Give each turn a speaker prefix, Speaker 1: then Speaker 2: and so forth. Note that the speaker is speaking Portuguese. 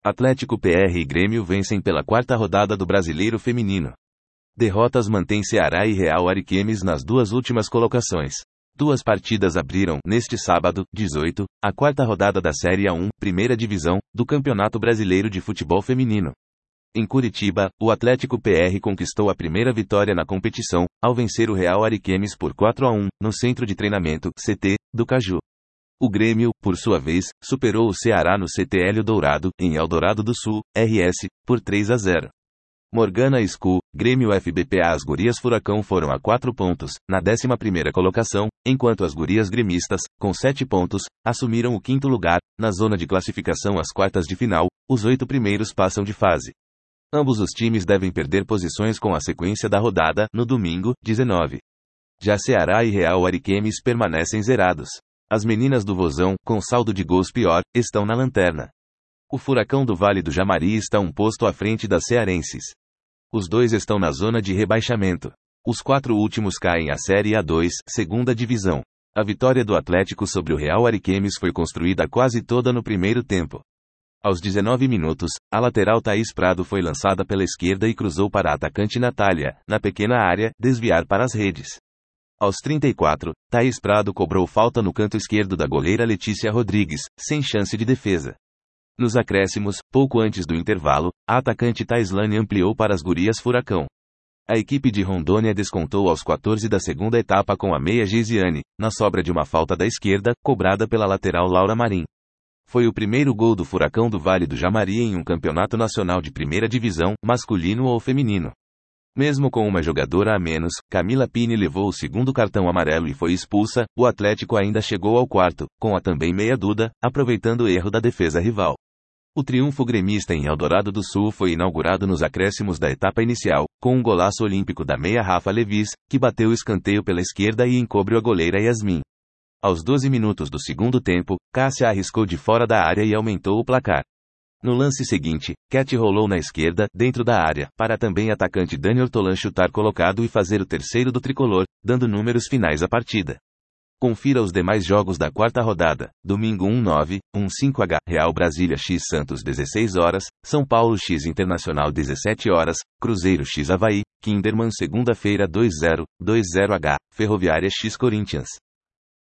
Speaker 1: Atlético PR e Grêmio vencem pela quarta rodada do Brasileiro Feminino. Derrotas mantêm Ceará e Real Ariquemes nas duas últimas colocações. Duas partidas abriram, neste sábado, 18, a quarta rodada da Série A1, primeira divisão, do Campeonato Brasileiro de Futebol Feminino. Em Curitiba, o Atlético PR conquistou a primeira vitória na competição, ao vencer o Real Ariquemes por 4-1, no Centro de Treinamento, CT, do Caju. O Grêmio, por sua vez, superou o Ceará no CT Hélio Dourado, em Eldorado do Sul, RS, por 3-0. Morgana School, Grêmio FBPA. As gurias Furacão foram a 4 pontos, na 11ª colocação, enquanto as gurias gremistas, com 7 pontos, assumiram o 5º lugar. Na zona de classificação às quartas de final, os 8 primeiros passam de fase. Ambos os times devem perder posições com a sequência da rodada, no domingo, 19. Já Ceará e Real Ariquemes permanecem zerados. As meninas do Vozão, com saldo de gols pior, estão na lanterna. O Furacão do Vale do Jamari está um posto à frente das cearenses. Os dois estão na zona de rebaixamento. Os 4 últimos caem à Série A2, segunda divisão. A vitória do Atlético sobre o Real Ariquemes foi construída quase toda no primeiro tempo. Aos 19 minutos, a lateral Thaís Prado foi lançada pela esquerda e cruzou para a atacante Natália, na pequena área, desviar para as redes. Aos 34, Thaís Prado cobrou falta no canto esquerdo da goleira Letícia Rodrigues, sem chance de defesa. Nos acréscimos, pouco antes do intervalo, a atacante Taislane ampliou para as gurias Furacão. A equipe de Rondônia descontou aos 14 da segunda etapa com a meia Geisiane, na sobra de uma falta da esquerda, cobrada pela lateral Laura Marim. Foi o primeiro gol do Furacão do Vale do Jamari em um campeonato nacional de primeira divisão, masculino ou feminino. Mesmo com uma jogadora a menos, Camila Pini levou o segundo cartão amarelo e foi expulsa. O Atlético ainda chegou ao quarto, com a também meia Duda, aproveitando o erro da defesa rival. O triunfo gremista em Eldorado do Sul foi inaugurado nos acréscimos da etapa inicial, com um golaço olímpico da meia Rafa Levis, que bateu o escanteio pela esquerda e encobriu a goleira Yasmin. Aos 12 minutos do segundo tempo, Cássia arriscou de fora da área e aumentou o placar. No lance seguinte, Cat rolou na esquerda, dentro da área, para também atacante Dani Ortolan chutar colocado e fazer o terceiro do tricolor, dando números finais à partida. Confira os demais jogos da quarta rodada. Domingo 1-9, 1-5H, Real Brasília X Santos 16 horas, São Paulo X Internacional 17 horas, Cruzeiro X Avaí, Kinderman segunda-feira 2-0, 2-0H, Ferroviária X Corinthians.